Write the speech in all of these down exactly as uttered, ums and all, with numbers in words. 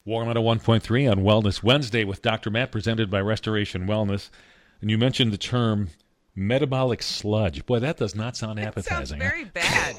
Warm at a one point three on Wellness Wednesday with Doctor Matt, presented by Restoration Wellness. And you mentioned the term metabolic sludge. Boy, that does not sound appetizing. It sounds very bad.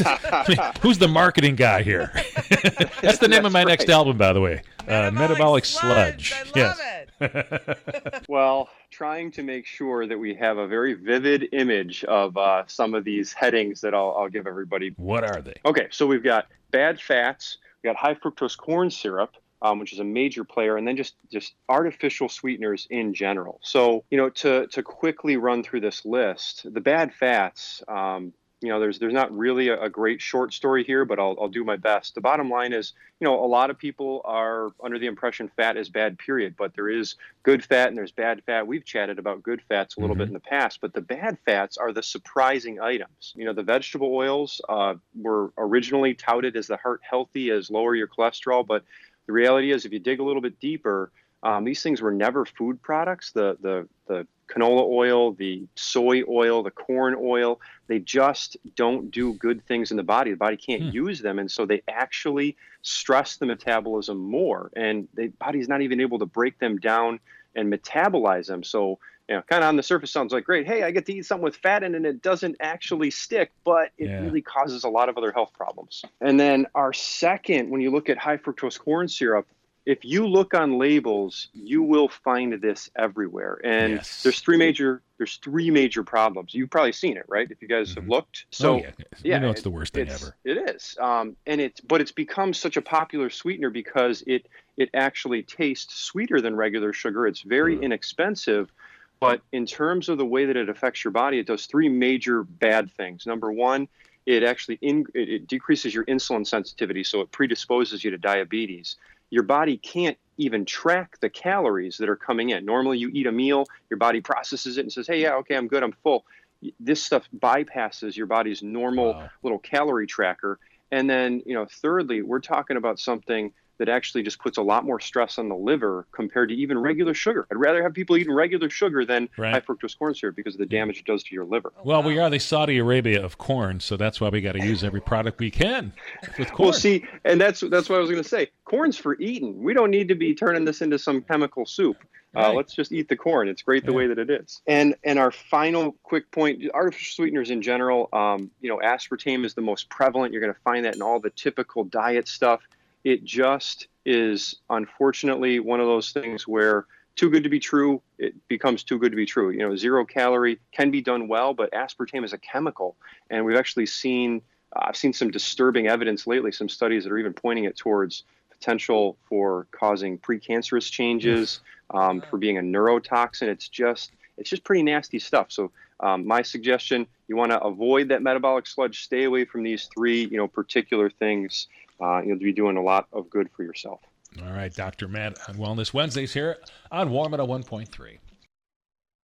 I mean, who's the marketing guy here? That's the name That's of my right. next album, by the way. Metabolic, uh, metabolic sludge. sludge. I love yes. it. Well, trying to make sure that we have a very vivid image of uh, some of these headings that I'll, I'll give everybody. What are they? Okay, so we've got bad fats, we've got high fructose corn syrup, um, which is a major player, and then just, just artificial sweeteners in general. So, you know, to, to quickly run through this list, the bad fats, um, you know, there's there's not really a, a great short story here, but I'll, I'll do my best. The bottom line is, you know, a lot of people are under the impression fat is bad, period, but there is good fat and there's bad fat. We've chatted about good fats a little Mm-hmm. bit in the past, but the bad fats are the surprising items. You know, the vegetable oils uh, were originally touted as the heart healthy, as lower your cholesterol, but the reality is if you dig a little bit deeper, um, these things were never food products. The, the, the canola oil, the soy oil, the corn oil, they just don't do good things in the body. The body can't Hmm. use them. And so they actually stress the metabolism more. And the body's not even able to break them down and metabolize them. So, you know, kind of on the surface sounds like, great, hey, I get to eat something with fat in it and it doesn't actually stick, but it Yeah. really causes a lot of other health problems. And then our second, when you look at high fructose corn syrup, if you look on labels, you will find this everywhere. And Yes. there's three major there's three major problems. You've probably seen it, right? If you guys have looked. So oh, yeah. You know it's the worst thing it's- ever. It is. Um, and it's but it's become such a popular sweetener because it it actually tastes sweeter than regular sugar. It's very Mm. inexpensive. But in terms of the way that it affects your body, it does three major bad things. Number one, it actually in, it, it decreases your insulin sensitivity, so it predisposes you to diabetes. Your body can't even track the calories that are coming in. Normally, you eat a meal, your body processes it and says, hey, yeah, okay, I'm good, I'm full. This stuff bypasses your body's normal Wow. little calorie tracker. And then, you know, thirdly, we're talking about something that actually just puts a lot more stress on the liver compared to even regular sugar. I'd rather have people eating regular sugar than Right. high fructose corn syrup because of the damage it does to your liver. Well, we are the Saudi Arabia of corn, so that's why we got to use every product we can with corn. Well, see, and that's that's what I was going to say. Corn's for eating. We don't need to be turning this into some chemical soup. Uh, Right. let's just eat the corn. It's great the Yeah. way that it is. And and our final quick point: artificial sweeteners in general. Um, you know, aspartame is the most prevalent. You're going to find that in all the typical diet stuff. It just is unfortunately one of those things where too good to be true, it becomes too good to be true. You know, zero calorie can be done well, but aspartame is a chemical, and we've actually seen uh, I've seen some disturbing evidence lately. Some studies that are even pointing it towards potential for causing precancerous changes, um, for being a neurotoxin. It's just it's just pretty nasty stuff. So um, my suggestion: you want to avoid that metabolic sludge. Stay away from these three, you know, particular things. Uh, you'll be doing a lot of good for yourself. All right, Doctor Matt on Wellness Wednesdays here on Warm at a one point three.